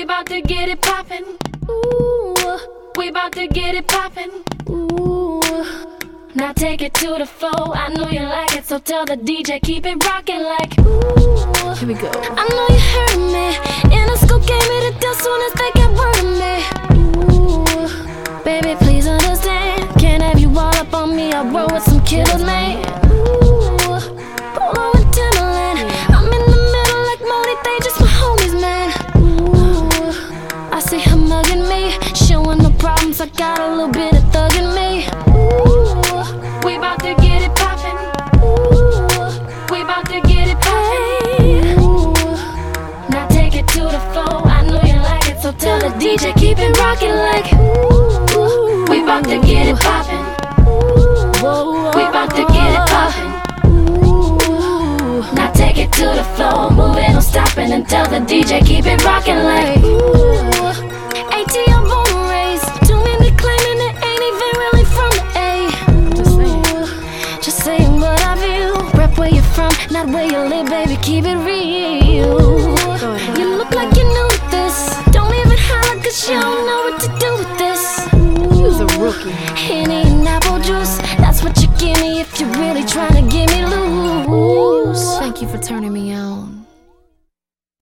We bout to get it poppin'. Ooh, we bout to get it poppin'. Ooh, now take it to the floor. I know you like it, so tell the DJ keep it rockin' like. Ooh, here we go. I know you heard me. In the school gave me the deal soon as they get word of me. Ooh, baby, please understand. Can't have you all up on me. I roll with some killers, man. Ooh, Polo and Timberland. I'm in the middle like Modi. They just my homies, man. Ooh, I see her mugging me, showing no problems. I got a little bit of thug in me. Ooh, we bout to get it poppin'. Ooh, we bout to get it poppin'. Ooh, now take it to the floor. I know you like it, so tell the DJ keep it rockin' like. Ooh, we bout to get it poppin'. We bout to get it poppin'. Now take it to the floor, move it, no stoppin', and tell the DJ keep it rockin' like. ATL born and raised, too many claiming it ain't even really from the A. Just saying what I feel. Rep where you're from, not where you live, baby, keep it real. You look like you knew this. Don't even holler, cause you don't know what to do with this. You was a rookie. Henny and apple juice, that's what you give me if you're really trying to get me loose. Thank you for turning me on.